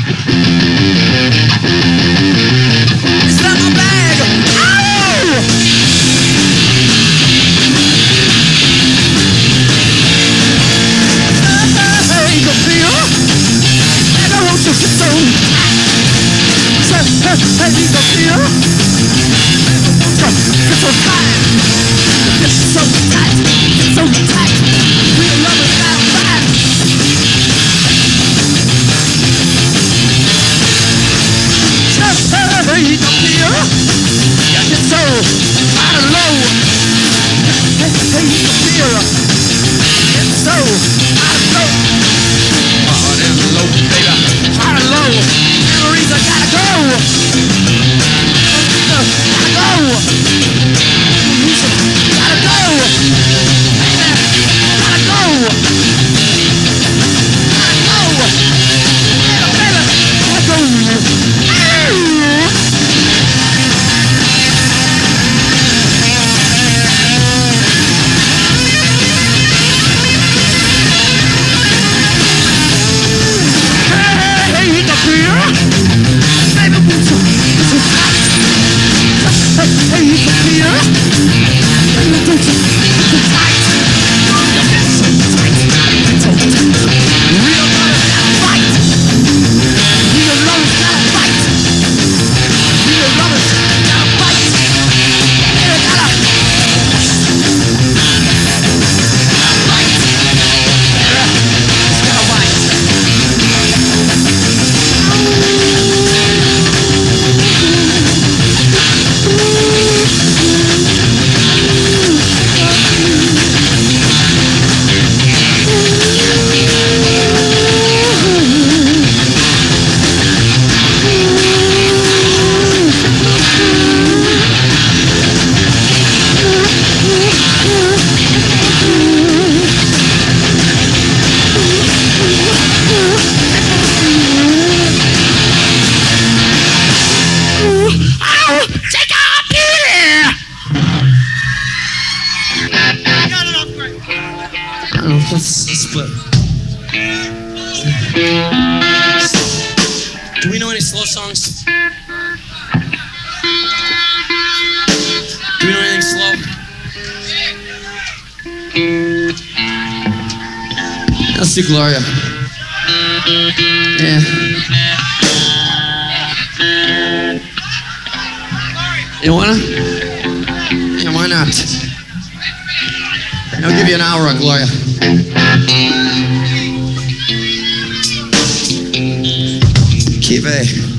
It's not my bag. Ow! Hey, go feel. And I want you to get so tight. Hey, go feel. Get so tight. Get so tight. Get so tight. Real love is not fine. Hey, go feel. Yeah, get so high and low. Hey, go feel. Get so high and low. Hard and low, baby. Hard and low. Memories, I gotta go. Gotta go. Gotta go. Baby, gotta go. Gotta go. Baby, gotta go. Hey, the beer. Baby, what's up? It's so tight. Hey, the beer. Baby, don't you? It's so tight. It's so tight. It's so tight. Real love is not a fight. Real love is not a fight. Real love is not a fight. Baby, gotta fight. It's gotta fight. Take off here! Let's split. Do we know any slow songs? Do we know anything slow? Let's do Gloria. Yeah. You wanna? Yeah, why not? I'll give you an hour on Gloria. Keep it.